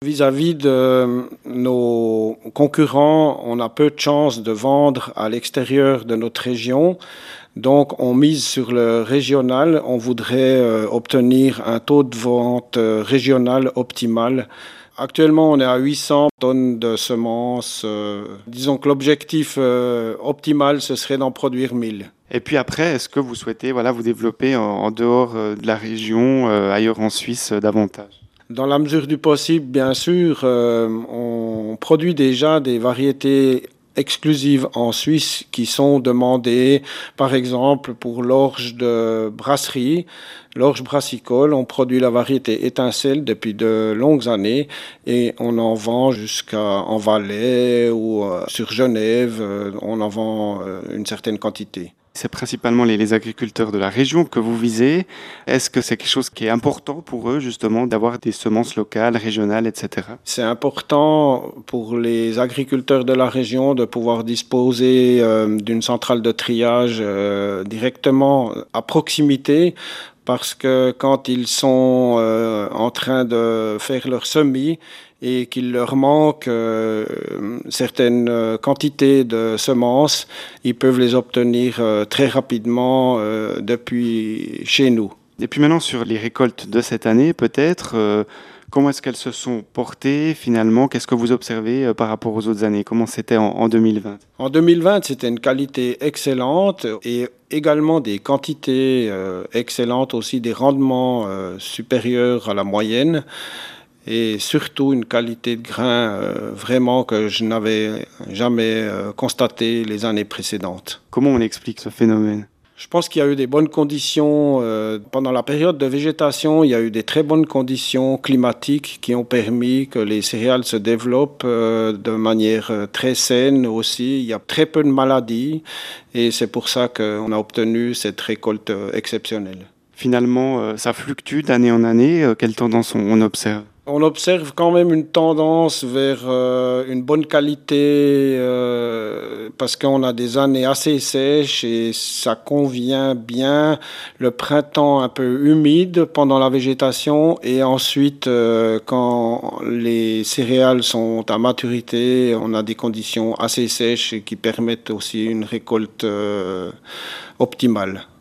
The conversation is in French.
Vis-à-vis de nos concurrents, on a peu de chances de vendre à l'extérieur de notre région. Donc, on mise sur le régional. On voudrait obtenir un taux de vente régional optimal. Actuellement, on est à 800 tonnes de semences. Disons que l'objectif optimal, ce serait d'en produire 1000. Et puis après, est-ce que vous souhaitez vous développer en dehors de la région, ailleurs en Suisse, davantage? Dans la mesure du possible, bien sûr, on produit déjà des variétés exclusives en Suisse qui sont demandées, par exemple, pour l'orge de brasserie, l'orge brassicole. On produit la variété étincelle depuis de longues années et on en vend jusqu'en Valais ou sur Genève. On en vend une certaine quantité. C'est principalement les agriculteurs de la région que vous visez. Est-ce que c'est quelque chose qui est important pour eux, justement, d'avoir des semences locales, régionales, etc.? C'est important pour les agriculteurs de la région de pouvoir disposer d'une centrale de triage directement à proximité parce que quand ils sont en train de faire leur semis et qu'il leur manque certaines quantités de semences, ils peuvent les obtenir très rapidement depuis chez nous. Et puis maintenant, sur les récoltes de cette année, peut-être, comment est-ce qu'elles se sont portées finalement? Qu'est-ce que vous observez par rapport aux autres années? Comment c'était en 2020? En 2020, c'était une qualité excellente et également des quantités excellentes, aussi des rendements supérieurs à la moyenne et surtout une qualité de grain vraiment que je n'avais jamais constaté les années précédentes. Comment on explique ce phénomène? Je pense qu'il y a eu des bonnes conditions. Pendant la période de végétation, il y a eu des très bonnes conditions climatiques qui ont permis que les céréales se développent de manière très saine aussi. Il y a très peu de maladies et c'est pour ça qu'on a obtenu cette récolte exceptionnelle. Finalement, ça fluctue d'année en année. Quelle tendance on observe? On observe quand même une tendance vers une bonne qualité parce qu'on a des années assez sèches et ça convient bien. Le printemps un peu humide pendant la végétation et ensuite quand les céréales sont à maturité, on a des conditions assez sèches qui permettent aussi une récolte optimale.